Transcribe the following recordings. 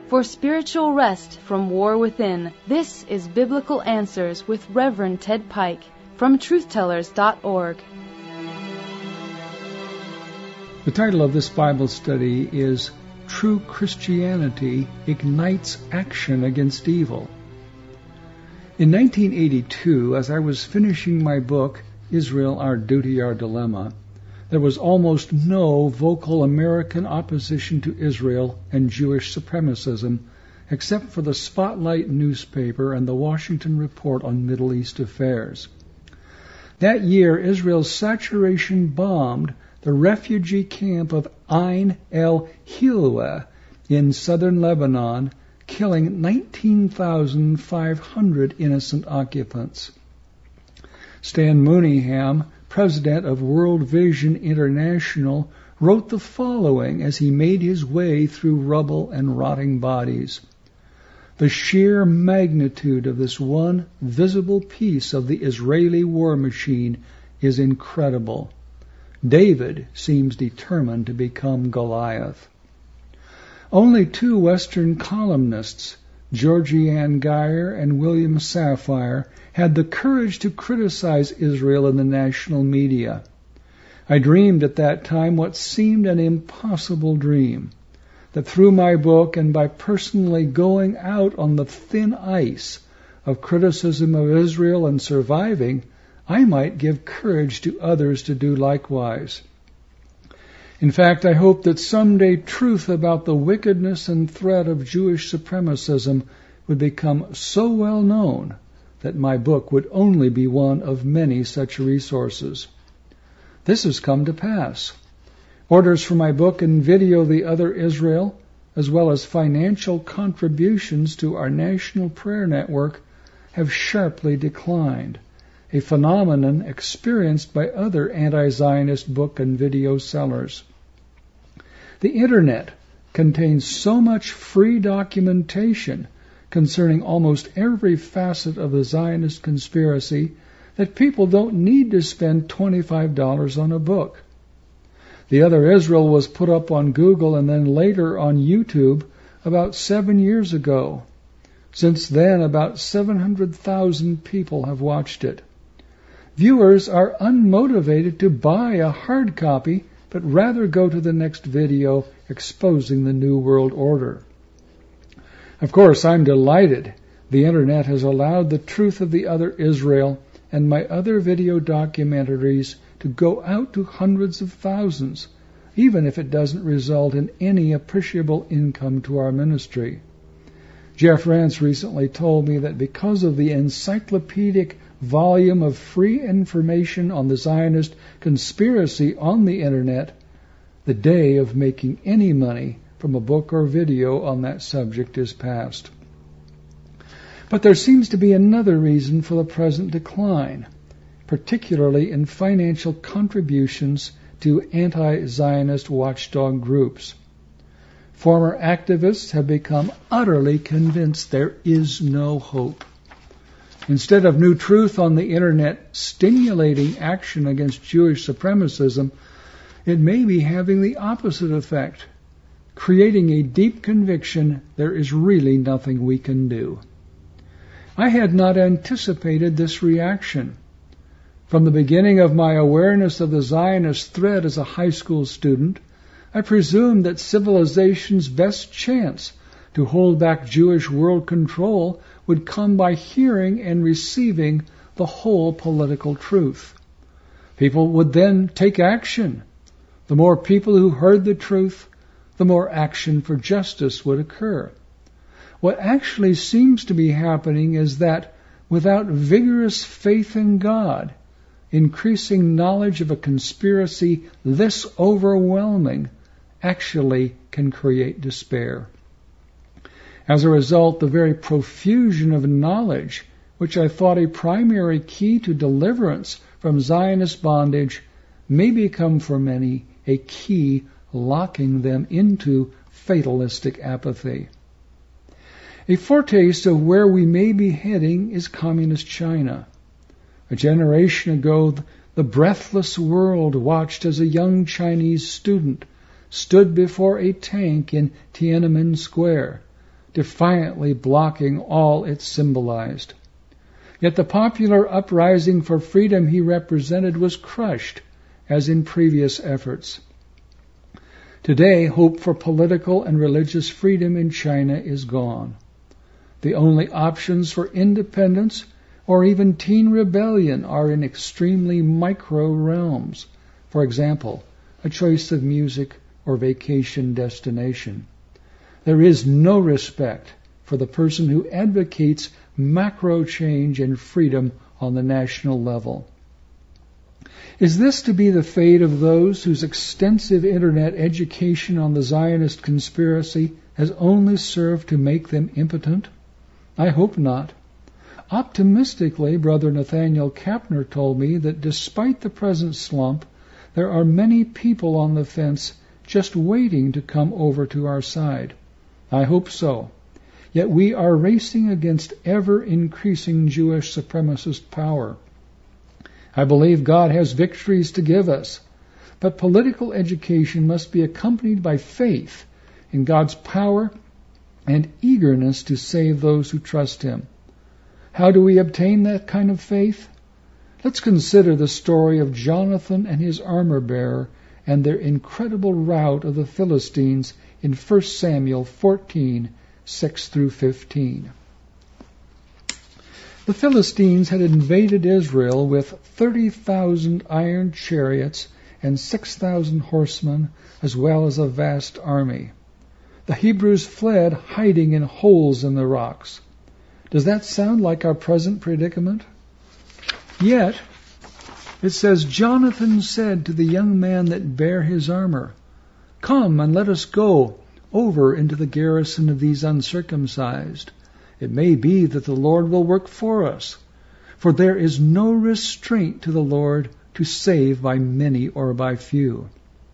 For spiritual rest from war within, this is Biblical Answers with Reverend Ted Pike from truthtellers.org. The title of this Bible study is True Christianity Ignites Action Against Evil. In 1982, as I was finishing my book, Israel, Our Duty, Our Dilemma, there was almost no vocal American opposition to Israel and Jewish supremacism, except for the Spotlight newspaper and the Washington Report on Middle East Affairs. That year, Israel's saturation bombed the refugee camp of Ain el-Hilwa in southern Lebanon, killing 19,500 innocent occupants. Stan Mooneyham, president of World Vision International, wrote the following as he made his way through rubble and rotting bodies. The sheer magnitude of this one visible piece of the Israeli war machine is incredible. David seems determined to become Goliath. Only two Western columnists, Georgianne Geyer and William Safire, had the courage to criticize Israel in the national media. I dreamed at that time what seemed an impossible dream, that through my book and by personally going out on the thin ice of criticism of Israel and surviving, I might give courage to others to do likewise. In fact, I hope that someday truth about the wickedness and threat of Jewish supremacism would become so well known that my book would only be one of many such resources. This has come to pass. Orders for my book and video, The Other Israel, as well as financial contributions to our national prayer network, have sharply declined, a phenomenon experienced by other anti-Zionist book and video sellers. The Internet contains so much free documentation concerning almost every facet of the Zionist conspiracy that people don't need to spend $25 on a book. The Other Israel was put up on Google and then later on YouTube about 7 years ago. Since then, about 700,000 people have watched it. Viewers are unmotivated to buy a hard copy, but rather go to the next video exposing the New World Order. Of course, I'm delighted the Internet has allowed the truth of the Other Israel and my other video documentaries to go out to hundreds of thousands, even if it doesn't result in any appreciable income to our ministry. Jeff Rance recently told me that because of the encyclopedic volume of free information on the Zionist conspiracy on the Internet, the day of making any money from a book or video on that subject is past. But there seems to be another reason for the present decline, particularly in financial contributions to anti-Zionist watchdog groups. Former activists have become utterly convinced there is no hope. Instead of new truth on the Internet stimulating action against Jewish supremacism, it may be having the opposite effect, creating a deep conviction there is really nothing we can do. I had not anticipated this reaction. From the beginning of my awareness of the Zionist threat as a high school student, I presumed that civilization's best chance to hold back Jewish world control would come by hearing and receiving the whole political truth. People would then take action. The more people who heard the truth, the more action for justice would occur. What actually seems to be happening is that without vigorous faith in God, increasing knowledge of a conspiracy this overwhelming actually can create despair. As a result, the very profusion of knowledge, which I thought a primary key to deliverance from Zionist bondage, may become for many a key locking them into fatalistic apathy. A foretaste of where we may be heading is Communist China. A generation ago, the breathless world watched as a young Chinese student stood before a tank in Tiananmen Square, defiantly blocking all it symbolized. Yet the popular uprising for freedom he represented was crushed, as in previous efforts. Today, hope for political and religious freedom in China is gone. The only options for independence or even teen rebellion are in extremely micro realms. For example, a choice of music or vacation destination. There is no respect for the person who advocates macro change and freedom on the national level. Is this to be the fate of those whose extensive internet education on the Zionist conspiracy has only served to make them impotent? I hope not. Optimistically, Brother Nathaniel Kapner told me that despite the present slump, there are many people on the fence just waiting to come over to our side. I hope so. Yet we are racing against ever-increasing Jewish supremacist power. I believe God has victories to give us, but political education must be accompanied by faith in God's power and eagerness to save those who trust Him. How do we obtain that kind of faith? Let's consider the story of Jonathan and his armor-bearer and their incredible rout of the Philistines in 1 Samuel 14, 6 through 15. The Philistines had invaded Israel with 30,000 iron chariots and 6,000 horsemen, as well as a vast army. The Hebrews fled, hiding in holes in the rocks. Does that sound like our present predicament? Yet, it says, Jonathan said to the young man that bare his armor, "Come and let us go over into the garrison of these uncircumcised. It may be that the Lord will work for us, for there is no restraint to the Lord to save by many or by few."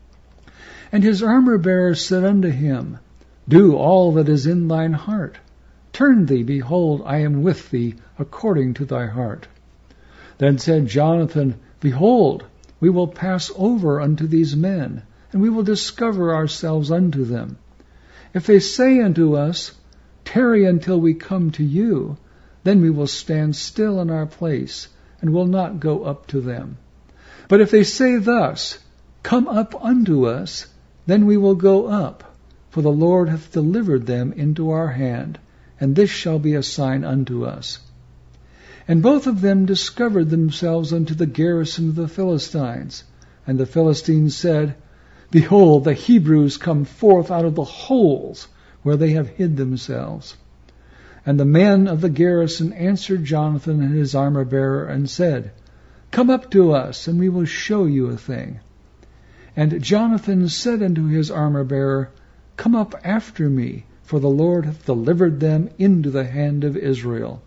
And his armor-bearer said unto him, "Do all that is in thine heart. Turn thee, behold, I am with thee according to thy heart." Then said Jonathan, "Behold, we will pass over unto these men, and we will discover ourselves unto them. If they say unto us, Tarry until we come to you, then we will stand still in our place, and will not go up to them. But if they say thus, Come up unto us, then we will go up, for the Lord hath delivered them into our hand, and this shall be a sign unto us." And both of them discovered themselves unto the garrison of the Philistines. And the Philistines said, "Behold, the Hebrews come forth out of the holes where they have hid themselves." And the men of the garrison answered Jonathan and his armor-bearer, and said, "Come up to us, and we will show you a thing." And Jonathan said unto his armor-bearer, "Come up after me, for the Lord hath delivered them into the hand of Israel."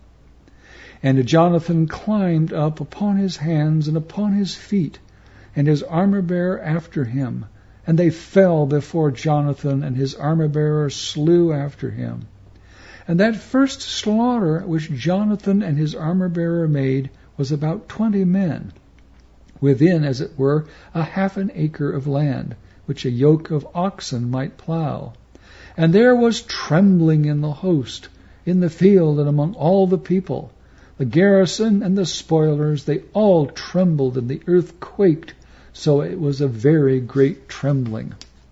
And Jonathan climbed up upon his hands and upon his feet, and his armor-bearer after him, and they fell before Jonathan, and his armor-bearer slew after him. And that first slaughter which Jonathan and his armor-bearer made was about 20 men, within, as it were, a half an acre of land, which a yoke of oxen might plow. And there was trembling in the host, in the field, and among all the people. The garrison and the spoilers, they all trembled, and the earth quaked, so it was a very great trembling.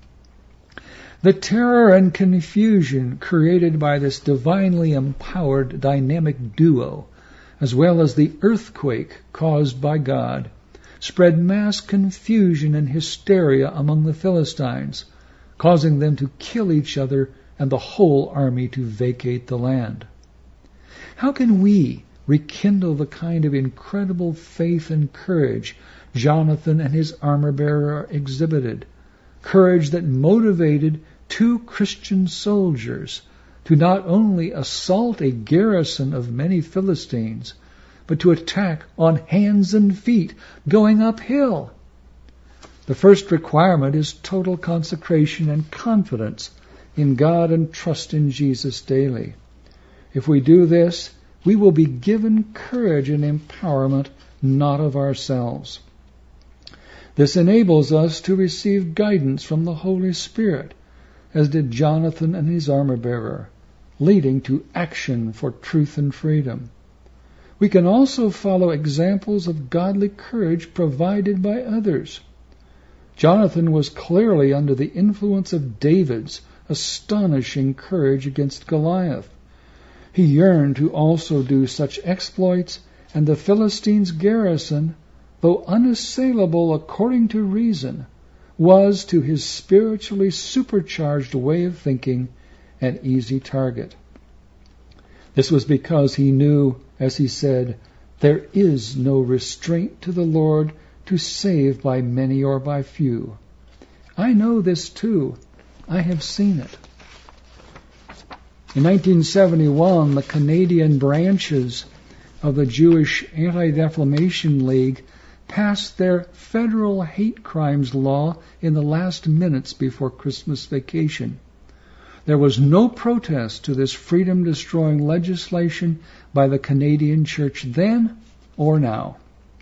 The terror and confusion created by this divinely empowered dynamic duo, as well as the earthquake caused by God, spread mass confusion and hysteria among the Philistines, causing them to kill each other and the whole army to vacate the land. How can we rekindle the kind of incredible faith and courage Jonathan and his armor-bearer exhibited? Courage that motivated 2 Christian soldiers to not only assault a garrison of many Philistines, but to attack on hands and feet, going uphill. The first requirement is total consecration and confidence in God and trust in Jesus daily. If we do this, we will be given courage and empowerment not of ourselves. This enables us to receive guidance from the Holy Spirit, as did Jonathan and his armor-bearer. leading to action for truth and freedom. We can also follow examples of godly courage provided by others. Jonathan was clearly under the influence of David's astonishing courage against Goliath. He yearned to also do such exploits, and the Philistines' garrison, though unassailable according to reason, was, to his spiritually supercharged way of thinking, an easy target. This was because he knew, as he said, there is no restraint to the Lord to save by many or by few. I know this too. I have seen it. In 1971, the Canadian branches of the Jewish Anti-Defamation League passed their federal hate crimes law in the last minutes before Christmas vacation. There was no protest to this freedom-destroying legislation by the Canadian church then or now.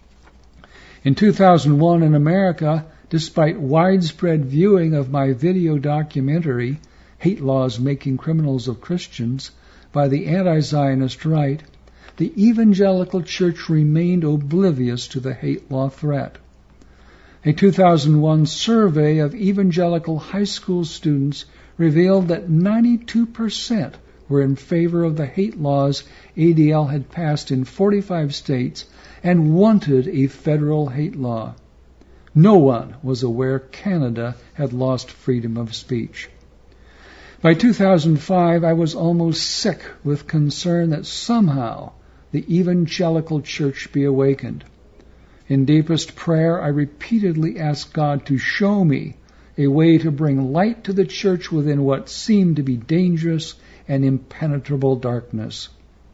In 2001 in America, despite widespread viewing of my video documentary, Hate Laws Making Criminals of Christians, by the anti-Zionist right, the evangelical church remained oblivious to the hate law threat. A 2001 survey of evangelical high school students revealed that 92% were in favor of the hate laws ADL had passed in 45 states and wanted a federal hate law. No one was aware Canada had lost freedom of speech. By 2005, I was almost sick with concern that somehow the evangelical church be awakened. In deepest prayer, I repeatedly asked God to show me a way to bring light to the church within what seemed to be dangerous and impenetrable darkness.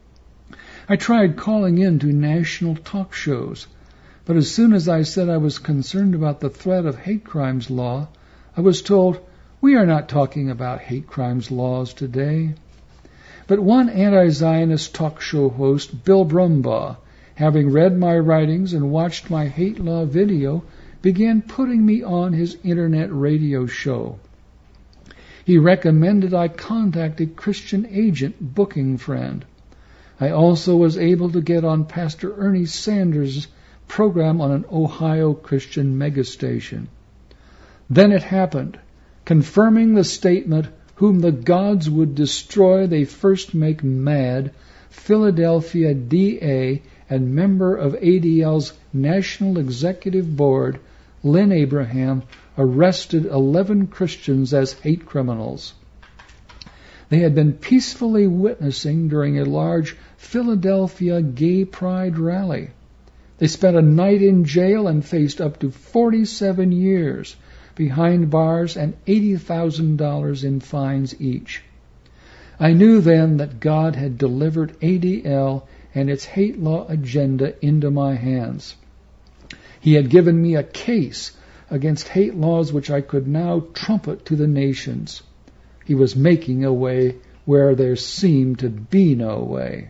I tried calling in to national talk shows, but as soon as I said I was concerned about the threat of hate crimes law, I was told, "We are not talking about hate crimes laws today." But one anti-Zionist talk show host, Bill Brumbaugh, having read my writings and watched my hate law video, began putting me on his internet radio show. He recommended I contact a Christian agent booking friend. I also was able to get on Pastor Ernie Sanders' program on an Ohio Christian megastation. Then it happened, confirming the statement, "Whom the gods would destroy, they first make mad," Philadelphia DA and member of ADL's National Executive Board, Lynn Abraham, arrested 11 Christians as hate criminals. They had been peacefully witnessing during a large Philadelphia gay pride rally. They spent a night in jail and faced up to 47 years behind bars and $80,000 in fines each. I knew then that God had delivered ADL and its hate law agenda into my hands. He had given me a case against hate laws which I could now trumpet to the nations. He was making a way where there seemed to be no way.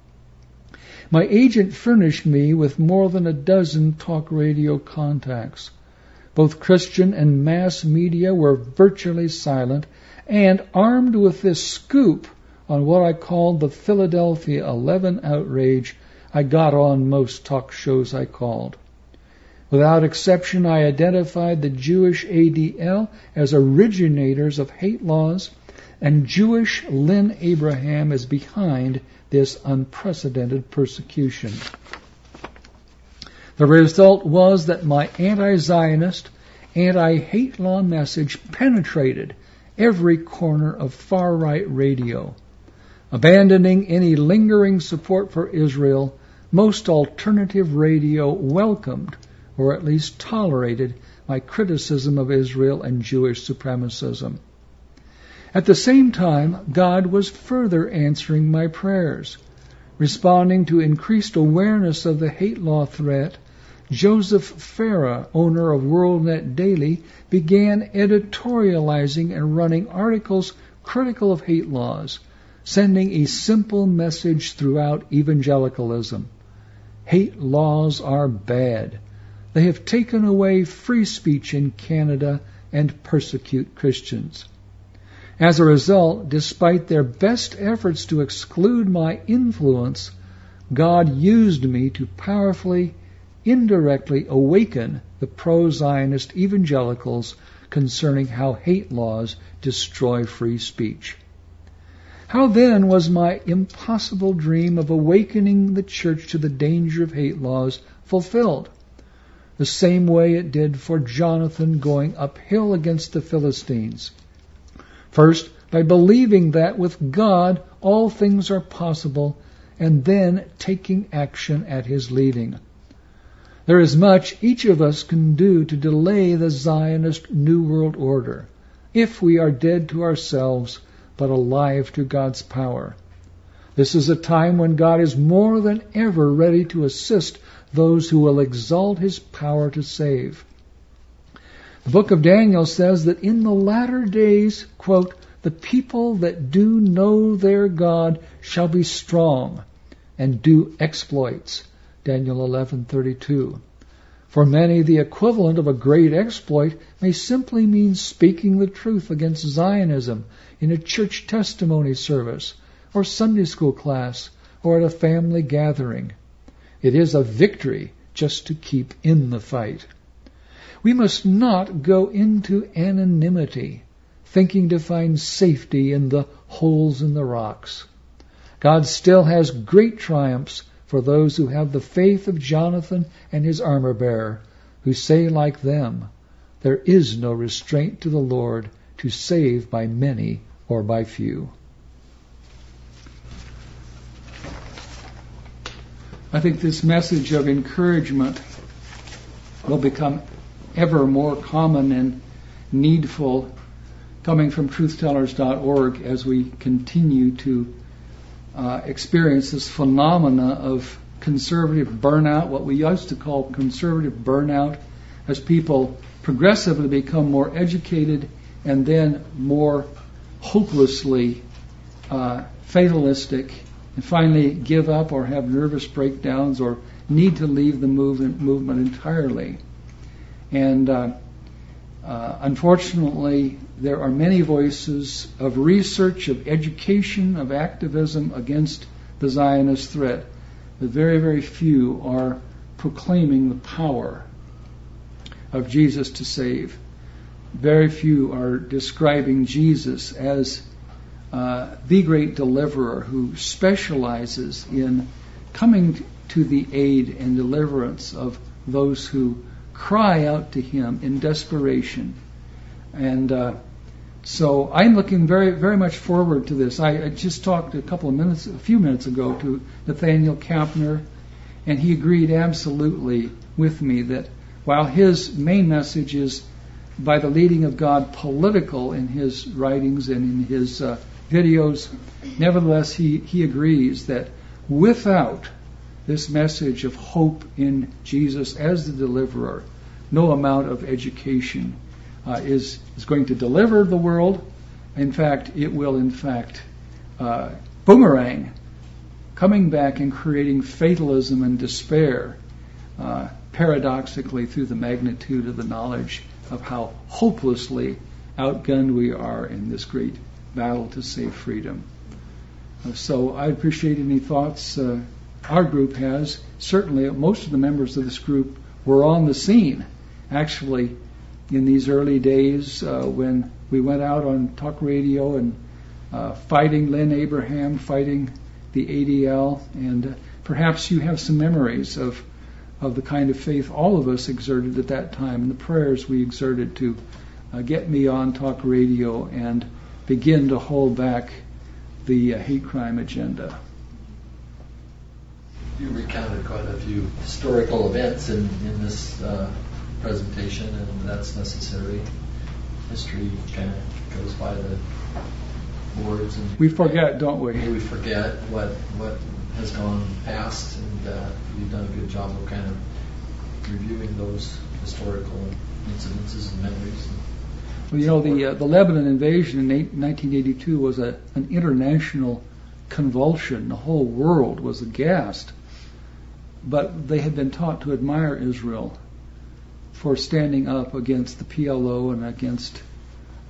My agent furnished me with more than a dozen talk radio contacts. Both Christian and mass media were virtually silent, and armed with this scoop on what I called the Philadelphia 11 outrage, I got on most talk shows I called. Without exception, I identified the Jewish ADL as originators of hate laws, and Jewish Lynn Abraham is behind this unprecedented persecution. The result was that my anti-Zionist, anti-hate law message penetrated every corner of far-right radio. Abandoning any lingering support for Israel, most alternative radio welcomed, or at least tolerated, my criticism of Israel and Jewish supremacism. At the same time, God was further answering my prayers. Responding to increased awareness of the hate law threat, Joseph Farah, owner of WorldNet Daily, began editorializing and running articles critical of hate laws, sending a simple message throughout evangelicalism. Hate laws are bad. They have taken away free speech in Canada and persecute Christians. As a result, despite their best efforts to exclude my influence, God used me to powerfully, indirectly awaken the pro-Zionist evangelicals concerning how hate laws destroy free speech. How then was my impossible dream of awakening the church to the danger of hate laws fulfilled? The same way it did for Jonathan going uphill against the Philistines. First, by believing that with God all things are possible, and then taking action at His leading. There is much each of us can do to delay the Zionist New World Order, if we are dead to ourselves, but alive to God's power. This is a time when God is more than ever ready to assist those who will exalt His power to save. The book of Daniel says that in the latter days, quote, the people that do know their God shall be strong and do exploits. Daniel 11:32. For many, the equivalent of a great exploit may simply mean speaking the truth against Zionism in a church testimony service, or Sunday school class, or at a family gathering. It is a victory just to keep in the fight. We must not go into anonymity, thinking to find safety in the holes in the rocks. God still has great triumphs for those who have the faith of Jonathan and his armor-bearer, who say like them, there is no restraint to the Lord to save by many or by few. I think this message of encouragement will become ever more common and needful coming from truthtellers.org as we continue to experience this phenomena of conservative burnout, what we used to call conservative burnout, as people progressively become more educated and then more hopelessly fatalistic and finally give up or have nervous breakdowns or need to leave the movement entirely. And unfortunately, there are many voices of research, of education, of activism against the Zionist threat. But very, very few are proclaiming the power of Jesus to save. Very few are describing Jesus as the great deliverer who specializes in coming to the aid and deliverance of those who cry out to Him in desperation. And so I'm looking very, very much forward to this. I just talked a few minutes ago to Nathaniel Kapner, and he agreed absolutely with me that while his main message is, by the leading of God, political in his writings and in his videos, nevertheless he agrees that without this message of hope in Jesus as the deliverer, no amount of education is going to deliver the world. In fact, it will, boomerang, coming back and creating fatalism and despair, paradoxically through the magnitude of the knowledge of how hopelessly outgunned we are in this great battle to save freedom. So I appreciate any thoughts our group has. Certainly, most of the members of this group were on the scene, actually, in these early days when we went out on talk radio and fighting Lynn Abraham, fighting the ADL, and perhaps you have some memories of the kind of faith all of us exerted at that time and the prayers we exerted to get me on talk radio and begin to hold back the hate crime agenda. You recounted quite a few historical events in this presentation, and that's necessary. History kind of goes by the boards, and we forget, don't we? We forget what has gone past, and you've done a good job of kind of reviewing those historical incidences and memories. Well, you know, the Lebanon invasion in 1982 was an international convulsion. The whole world was aghast. But they had been taught to admire Israel for standing up against the PLO and against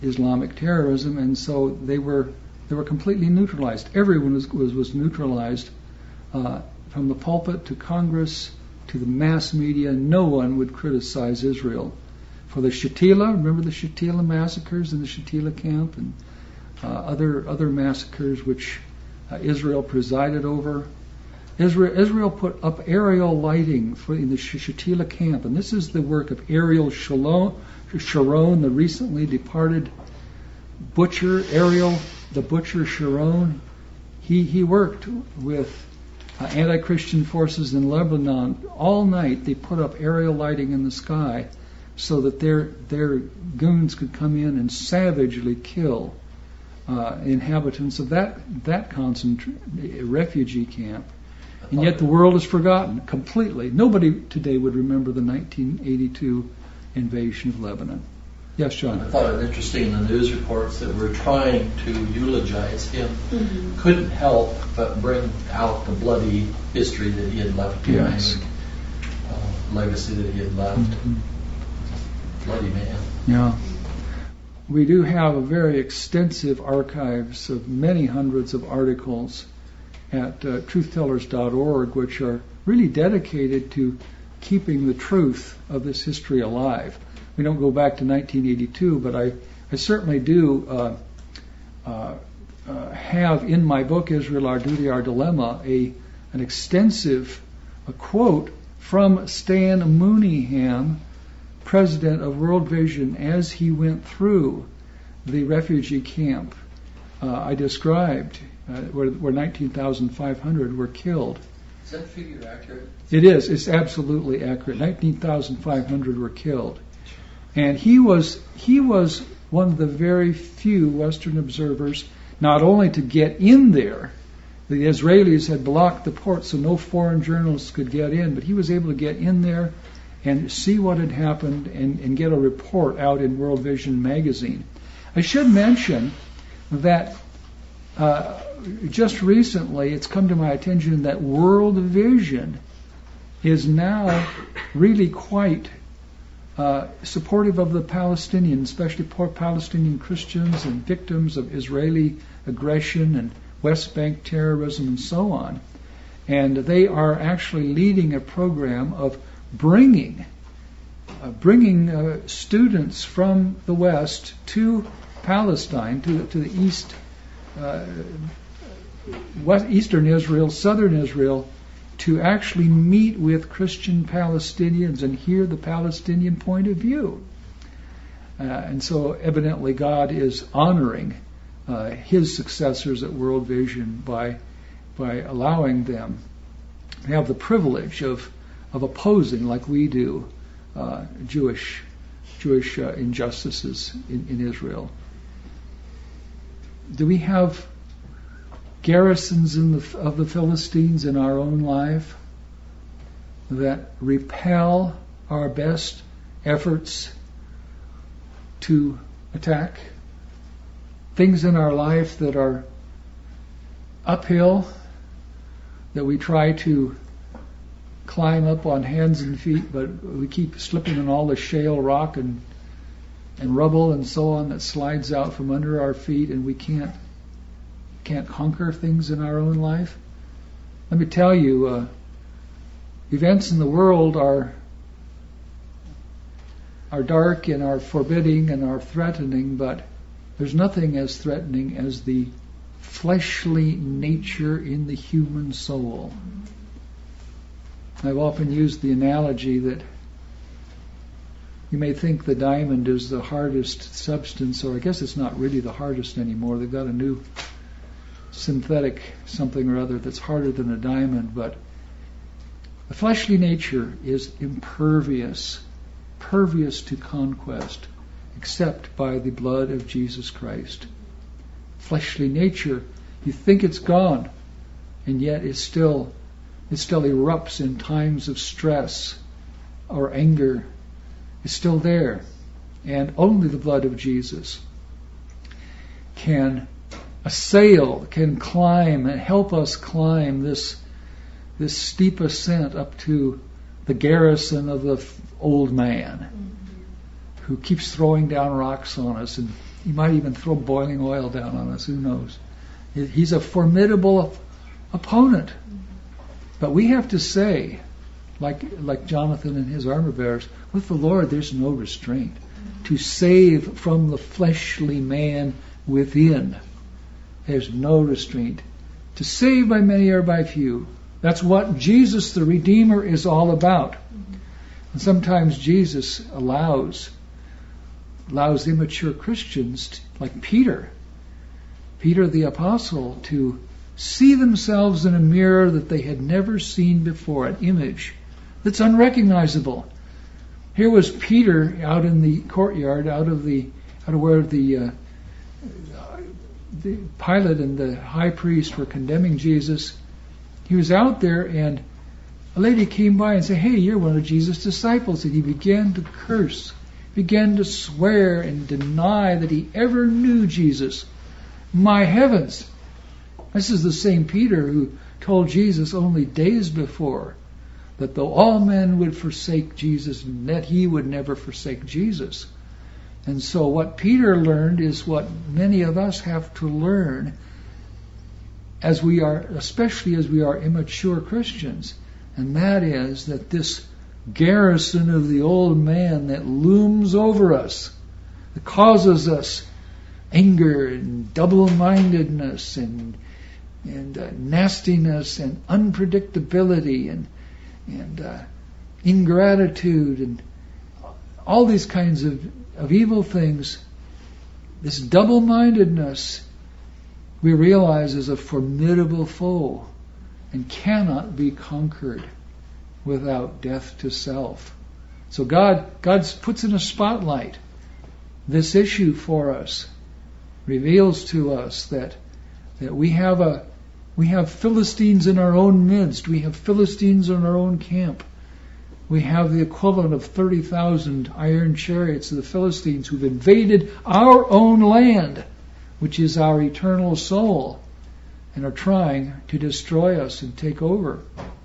Islamic terrorism, and so they were completely neutralized. Everyone was neutralized, from the pulpit to Congress to the mass media. No one would criticize Israel for the Shatila. Remember the Shatila massacres in the Shatila camp, and other massacres which Israel presided over. Israel put up aerial lighting in the Shatila camp, and this is the work of Ariel Sharon, the recently departed butcher. Ariel, the butcher Sharon, he worked with anti-Christian forces in Lebanon all night. They put up aerial lighting in the sky so that their goons could come in and savagely kill inhabitants of that refugee camp. And yet the world has forgotten completely. Nobody today would remember the 1982 invasion of Lebanon. Yes, John? I thought it interesting, the news reports that were trying to eulogize him couldn't help but bring out the bloody history that he had left behind, legacy that he had left. Bloody man. Yeah. We do have a very extensive archives of many hundreds of articles at truthtellers.org, which are really dedicated to keeping the truth of this history alive. We don't go back to 1982, but I certainly do have in my book, Israel, Our Duty, Our Dilemma, an extensive quote from Stan Mooneyham, president of World Vision, as he went through the refugee camp I described, where 19,500 were killed. Is that figure accurate? It is. It's absolutely accurate. 19,500 were killed. And he was one of the very few Western observers, not only to get in there. The Israelis had blocked the port so no foreign journalists could get in, but he was able to get in there and see what had happened and get a report out in World Vision magazine. I should mention that just recently it's come to my attention that World Vision is now really quite supportive of the Palestinians, especially poor Palestinian Christians and victims of Israeli aggression and West Bank terrorism and so on. And they are actually leading a program of bringing students from the West to Palestine, to the east, eastern Israel, southern Israel, to actually meet with Christian Palestinians and hear the Palestinian point of view. And so evidently God is honoring his successors at World Vision by allowing them to have the privilege of opposing, like we do, Jewish injustices in Israel. Do we have garrisons of the Philistines in our own life that repel our best efforts to attack? Things in our life that are uphill, that we try to climb up on hands and feet, but we keep slipping in all the shale rock and rubble and so on that slides out from under our feet, and we can't conquer things in our own life. Let me tell you, events in the world are dark and are forbidding and are threatening, but there's nothing as threatening as the fleshly nature in the human soul. I've often used the analogy that you may think the diamond is the hardest substance, or I guess it's not really the hardest anymore. They've got a new synthetic something or other that's harder than a diamond, but the fleshly nature is impervious to conquest, except by the blood of Jesus Christ. Fleshly nature, you think it's gone, and yet it still erupts in times of stress or anger. It's still there, and only the blood of Jesus can assail, can climb, and help us climb this steep ascent up to the garrison of the old man who keeps throwing down rocks on us and He might even throw boiling oil down on us. Who knows? He's a formidable opponent. But we have to say, like Jonathan and his armor bearers, with the Lord there's no restraint. To save from the fleshly man within, there's no restraint. To save by many or by few. That's what Jesus the Redeemer is all about. And sometimes Jesus allows immature Christians, like Peter the Apostle, to see themselves in a mirror that they had never seen before, an image that's unrecognizable. Here was Peter out in the courtyard, out of where the Pilate and the high priest were condemning Jesus. He was out there, and a lady came by and said, "Hey, you're one of Jesus' disciples." And he began to curse, began to swear and deny that he ever knew Jesus. My heavens! This is the same Peter who told Jesus only days before that though all men would forsake Jesus, that he would never forsake Jesus. And so what Peter learned is what many of us have to learn especially as we are immature Christians. And that is that this garrison of the old man that looms over us, that causes us anger and double-mindedness and nastiness and unpredictability and ingratitude and all these kinds of evil things, this double-mindedness, we realize is a formidable foe and cannot be conquered without death to self. So God puts in a spotlight this issue for us, reveals to us that we have Philistines in our own midst. We have Philistines in our own camp. We have the equivalent of 30,000 iron chariots of the Philistines who've invaded our own land, which is our eternal soul, and are trying to destroy us and take over.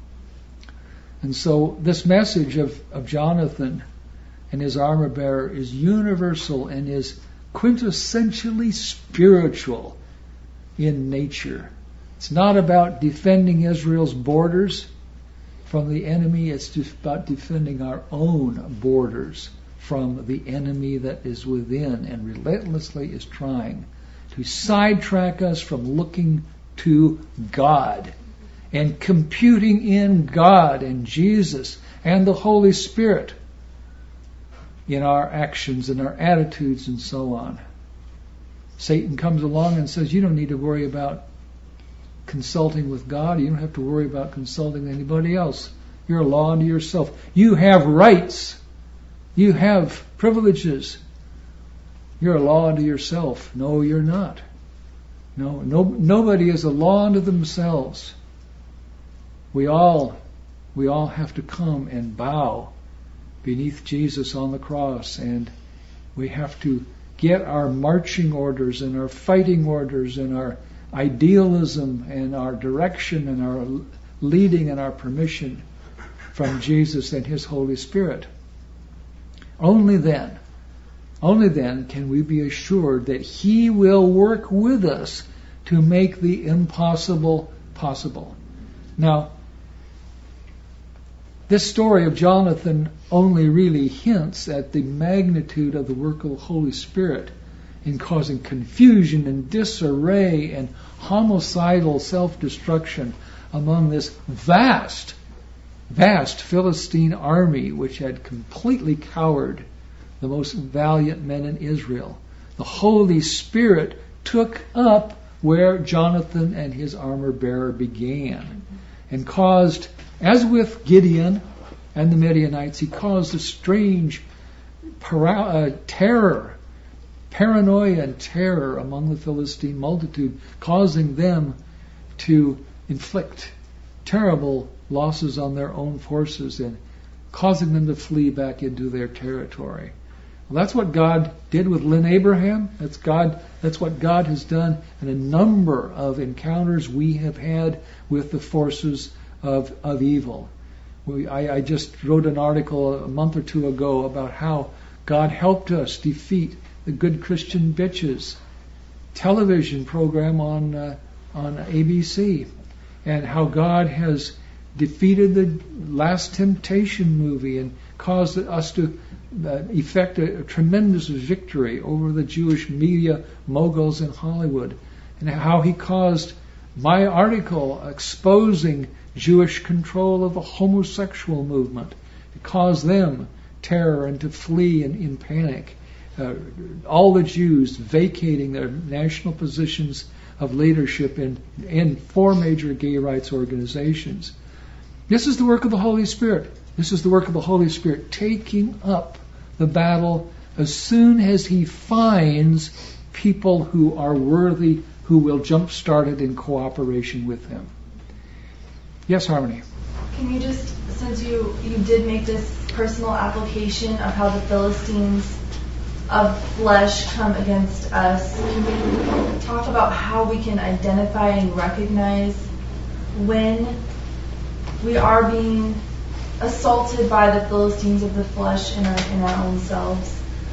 And so this message of Jonathan and his armor bearer is universal and is quintessentially spiritual in nature. It's not about defending Israel's borders from the enemy. It's just about defending our own borders from the enemy that is within and relentlessly is trying to sidetrack us from looking to God and computing in God and Jesus and the Holy Spirit in our actions and our attitudes and so on. Satan comes along and says, you don't need to worry about consulting with God. You don't have to worry about consulting anybody else. You're a law unto yourself. You have rights. You have privileges. You're a law unto yourself. No, you're not. Nobody is a law unto themselves. We all have to come and bow beneath Jesus on the cross, and we have to get our marching orders and our fighting orders and our idealism and our direction and our leading and our permission from Jesus and His Holy Spirit. Only then can we be assured that He will work with us to make the impossible possible. Now, this story of Jonathan only really hints at the magnitude of the work of the Holy Spirit in causing confusion and disarray and homicidal self-destruction among this vast Philistine army which had completely cowered the most valiant men in Israel. The Holy Spirit took up where Jonathan and his armor bearer began and caused, as with Gideon and the Midianites, he caused a strange terror, paranoia and terror among the Philistine multitude, causing them to inflict terrible losses on their own forces and causing them to flee back into their territory. Well, that's what God did with Lynn Abraham. That's what God has done in a number of encounters we have had with the forces of evil. I just wrote an article a month or two ago about how God helped us defeat the Good Christian Bitches television program on ABC, and how God has defeated the Last Temptation movie and caused us to effect a tremendous victory over the Jewish media moguls in Hollywood, and how he caused my article exposing Jewish control of the homosexual movement to cause them terror and to flee in panic. All the Jews vacating their national positions of leadership in 4 major gay rights organizations. This is the work of the Holy Spirit. This is the work of the Holy Spirit taking up the battle as soon as he finds people who are worthy, who will jumpstart it in cooperation with him. Yes, Harmony? Can you just, since you did make this personal application of how the Philistines of flesh come against us, can you talk about how we can identify and recognize when we are being assaulted by the Philistines of the flesh in our own selves?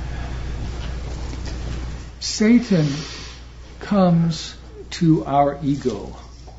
Satan comes to our ego.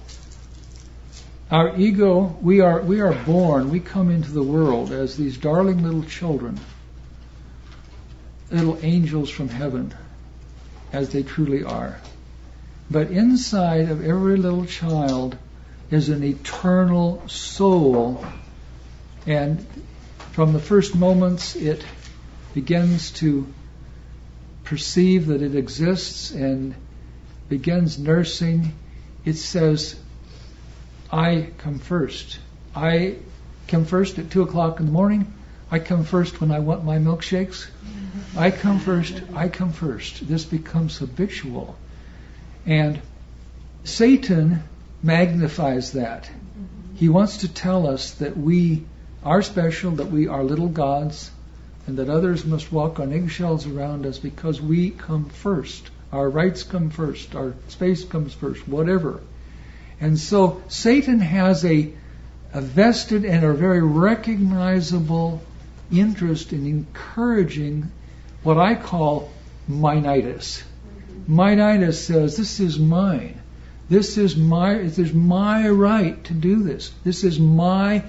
Our ego, we are born, we come into the world as these darling little children, little angels from heaven, as they truly are. But inside of every little child is an eternal soul, and from the first moments it begins to perceive that it exists and begins nursing, it says, I come first. I come first at 2 o'clock in the morning. I come first when I want my milkshakes. I come first. I come first. This becomes habitual. And Satan magnifies that. He wants to tell us that we are special, that we are little gods, and that others must walk on eggshells around us because we come first. Our rights come first. Our space comes first. Whatever. And so Satan has a vested and a very recognizable interest in encouraging what I call mine-itis. Mine-itis says, this is mine. This is my right to do this. This is my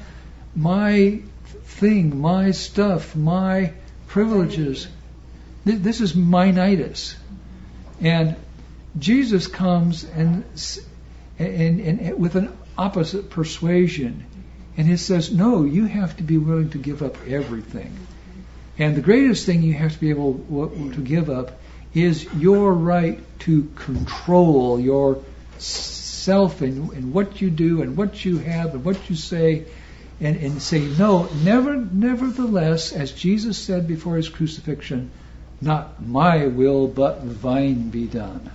thing, my stuff, my privileges. This is mine-itis. And Jesus comes and with an opposite persuasion. And he says, no, you have to be willing to give up everything. And the greatest thing you have to be able to give up is your right to control yourself and what you do and what you have and what you say, and say, no, nevertheless, as Jesus said before his crucifixion, not my will but thine be done.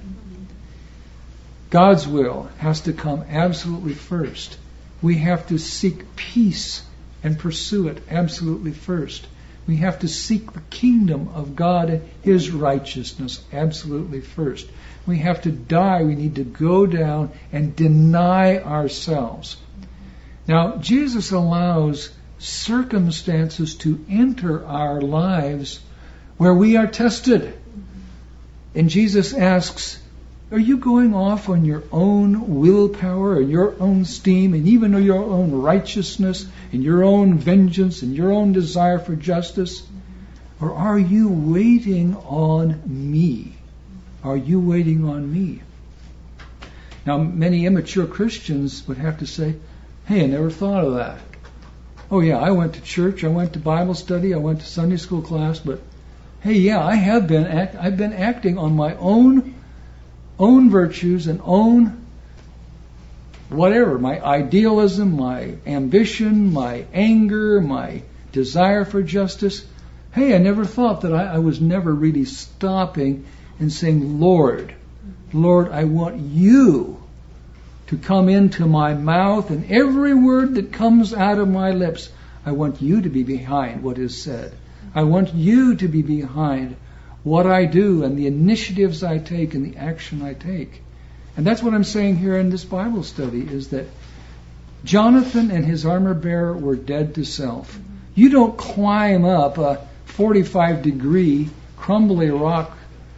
God's will has to come absolutely first. We have to seek peace and pursue it absolutely first. We have to seek the kingdom of God and his righteousness absolutely first. We have to die. We need to go down and deny ourselves. Now, Jesus allows circumstances to enter our lives where we are tested. And Jesus asks, are you going off on your own willpower or your own steam and even your own righteousness and your own vengeance and your own desire for justice? Or are you waiting on me? Are you waiting on me? Now, many immature Christians would have to say, hey, I never thought of that. Oh yeah, I went to church, I went to Bible study, I went to Sunday school class, but hey, yeah, I've been acting on my own virtues and own whatever, my idealism, my ambition, my anger, my desire for justice. Hey, I never thought that I was never really stopping and saying, Lord, I want you to come into my mouth, and every word that comes out of my lips, I want you to be behind what is said. I want you to be behind what I do and the initiatives I take and the action I take. And that's what I'm saying here in this Bible study, is that Jonathan and his armor bearer were dead to self. You don't climb up a 45-degree crumbly rock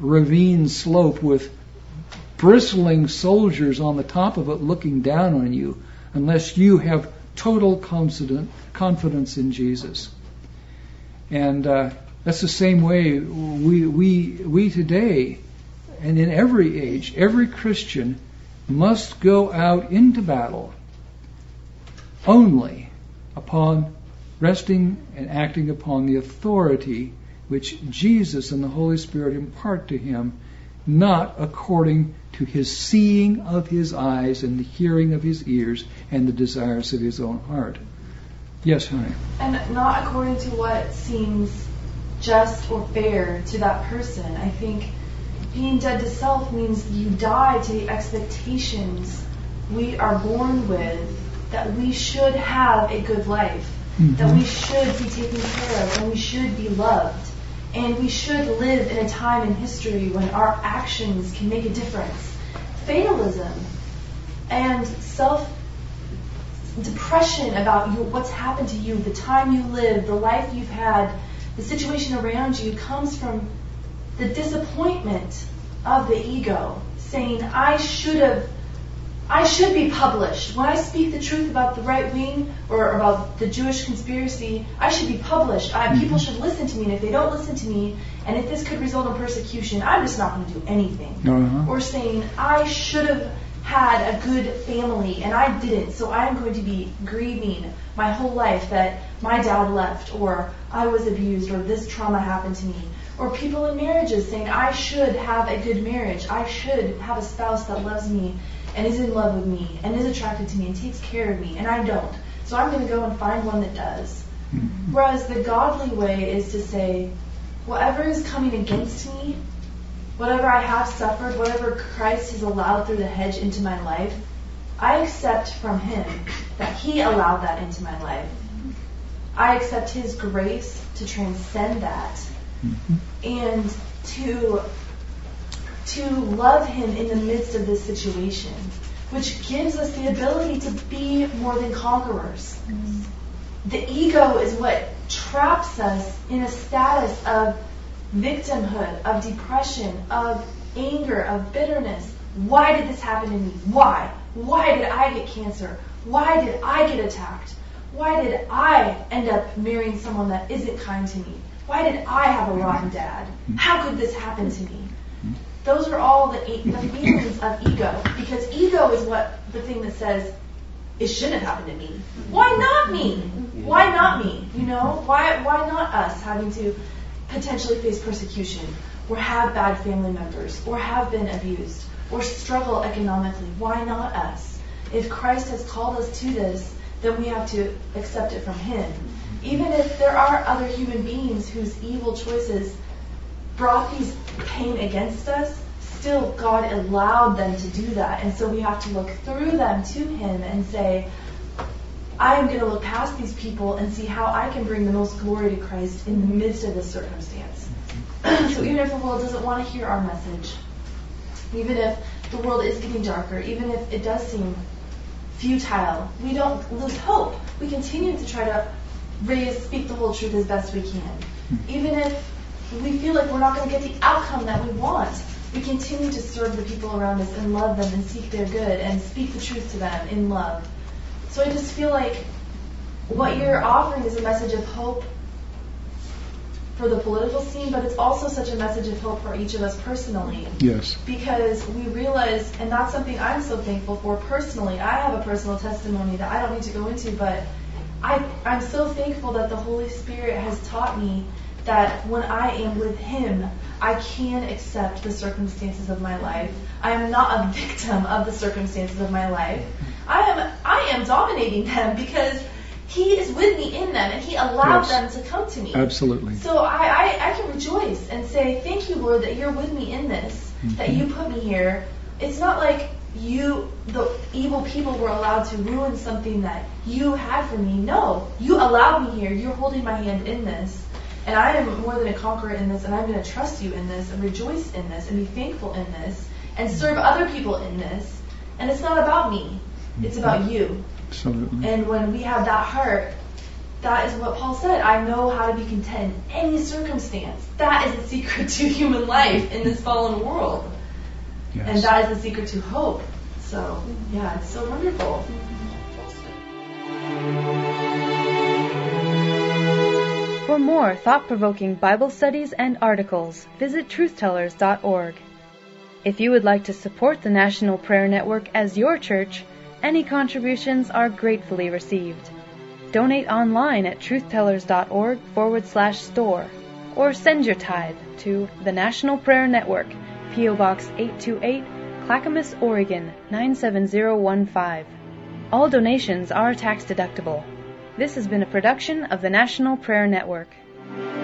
ravine slope with bristling soldiers on the top of it looking down on you unless you have total confidence in Jesus. And that's the same way we today, and in every age, every Christian must go out into battle only upon resting and acting upon the authority which Jesus and the Holy Spirit impart to him, not according to his seeing of his eyes and the hearing of his ears and the desires of his own heart. Yes, honey. And not according to what seems just or fair to that person. I think being dead to self means you die to the expectations we are born with, that we should have a good life, that we should be taken care of, and we should be loved. And we should live in a time in history when our actions can make a difference. Fatalism and self-depression about what's happened to you, the time you live, the life you've had, the situation around you comes from the disappointment of the ego, saying, I should be published. When I speak the truth about the right wing or about the Jewish conspiracy, I should be published. People should listen to me, and if they don't listen to me, and if this could result in persecution, I'm just not going to do anything. Or saying, I should have had a good family, and I didn't, so I'm going to be grieving my whole life that my dad left, or I was abused, or this trauma happened to me. Or people in marriages saying, I should have a good marriage. I should have a spouse that loves me and is in love with me and is attracted to me and takes care of me, and I don't. So I'm going to go and find one that does. Whereas the godly way is to say, whatever is coming against me, whatever I have suffered, whatever Christ has allowed through the hedge into my life, I accept from Him that He allowed that into my life. I accept His grace to transcend that and to love Him in the midst of this situation, which gives us the ability to be more than conquerors. The ego is what traps us in a status of victimhood, of depression, of anger, of bitterness. Why did this happen to me? Why? Why did I get cancer? Why did I get attacked? Why did I end up marrying someone that isn't kind to me? Why did I have a rotten dad? How could this happen to me? Those are all the feelings of ego, because ego is the thing that says, it shouldn't have happened to me. Why not me? Why not me? Why not us having to potentially face persecution, or have bad family members, or have been abused, or struggle economically? Why not us? If Christ has called us to this, then we have to accept it from Him. Even if there are other human beings whose evil choices brought these pain against us, still God allowed them to do that. And so we have to look through them to Him and say, I am going to look past these people and see how I can bring the most glory to Christ in the midst of this circumstance. So even if the world doesn't want to hear our message, even if the world is getting darker, even if it does seem futile, we don't lose hope. We continue to try to speak the whole truth as best we can. Even if we feel like we're not going to get the outcome that we want, we continue to serve the people around us and love them and seek their good and speak the truth to them in love. So I just feel like what you're offering is a message of hope for the political scene, but it's also such a message of hope for each of us personally. Yes. Because we realize, and that's something I'm so thankful for personally. I have a personal testimony that I don't need to go into, but I'm so thankful that the Holy Spirit has taught me that when I am with Him, I can accept the circumstances of my life. I am not a victim of the circumstances of my life. I am dominating them because He is with me in them, and He allowed them to come to me. Absolutely. So I can rejoice and say, thank you, Lord, that you're with me in this, that you put me here. It's not like the evil people, were allowed to ruin something that you had for me. No, you allowed me here. You're holding my hand in this. And I am more than a conqueror in this, and I'm going to trust you in this, and rejoice in this, and be thankful in this, and serve other people in this. And it's not about me. It's about you. Absolutely. And when we have that heart, that is what Paul said. I know how to be content in any circumstance. That is the secret to human life in this fallen world. Yes. And that is the secret to hope. So, yeah, it's so wonderful. For more thought-provoking Bible studies and articles, visit truthtellers.org. If you would like to support the National Prayer Network as your church, any contributions are gratefully received. Donate online at truthtellers.org/store or send your tithe to the National Prayer Network, P.O. Box 828, Clackamas, Oregon 97015. All donations are tax deductible. This has been a production of the National Prayer Network.